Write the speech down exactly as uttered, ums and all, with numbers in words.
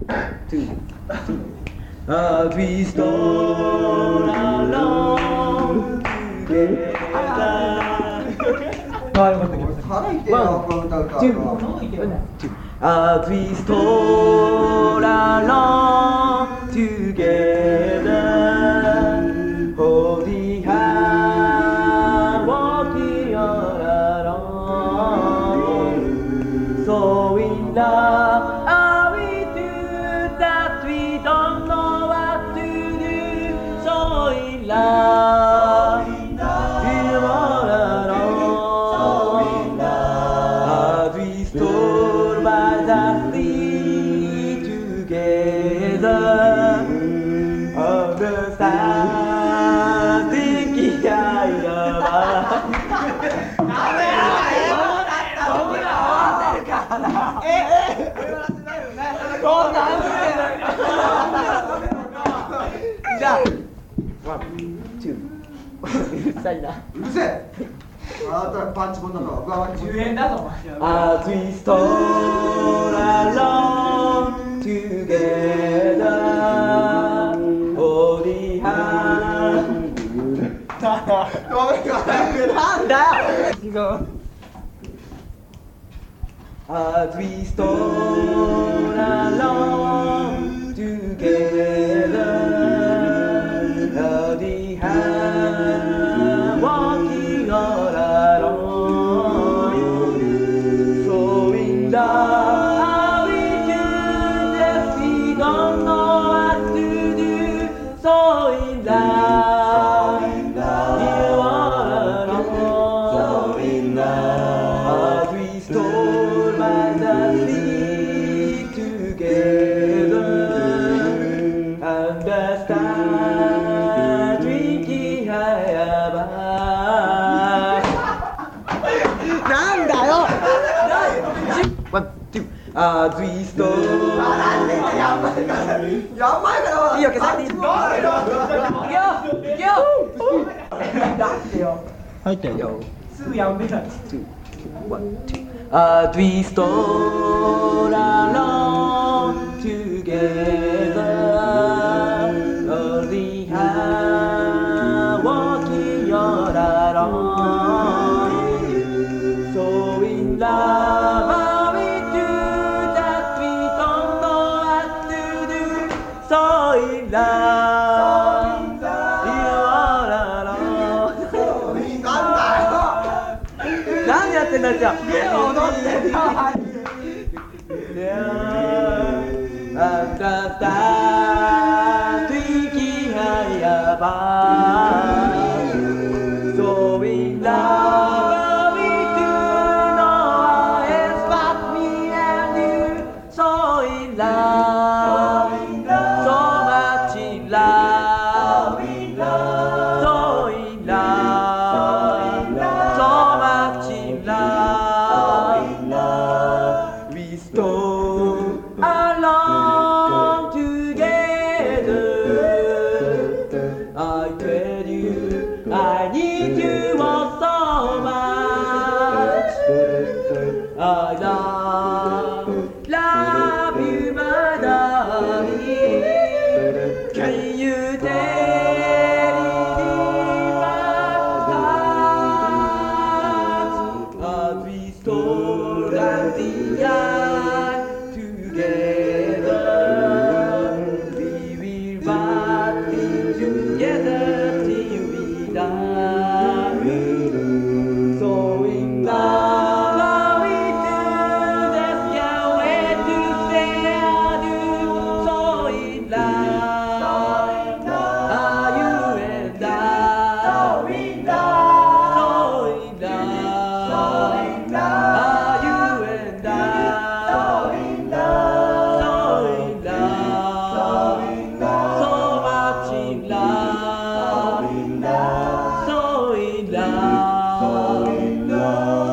two, two. As we stroll along together. 腹痛いよ、この歌歌うの。 As we stroll along together, holding hands, walking all along. So in love are we two that we don't know what to do. So in love, we all along. As we stroll by the sea together, understanding One, two. うるさいな。 うるせえ。あなたパンチもんだろ。うわ、 じゅうえんだぞ。 As we stroll along together, holding hands. なんだよ。As we stroll along together, holding hands, walking all along. So in love are we two that we don't know what to do. So in love, you all along. So in love, as we stroll by the sea together, understand drinking high above. なんだよ。One, two. As we stroll. やばいから。やばいから。 いいよ、消さなくていい。いくよ。いくよ。 だってよ。 入ったよ。 すぐやめない。 Two, one, two. As we stroll along together, holding hands, walking all along. So in love are we two that we don't know what to do. So in love, you all alone. 何やってんだじゃあ。 踊ってんだ。 Understand drinking high above. So in love we do know it's what we and you. So in love, so much in love. So in love, so much in love. We stroll along together. I tell you, I need you all so much. I love, love you, my darling. Can you tell me my heart? As we stroll down the aisle together, we will walk together till we die. So in love are we two that can't wait to say I do. So in love are you and I. So in love are you and I. So in love, so much in love. So in love.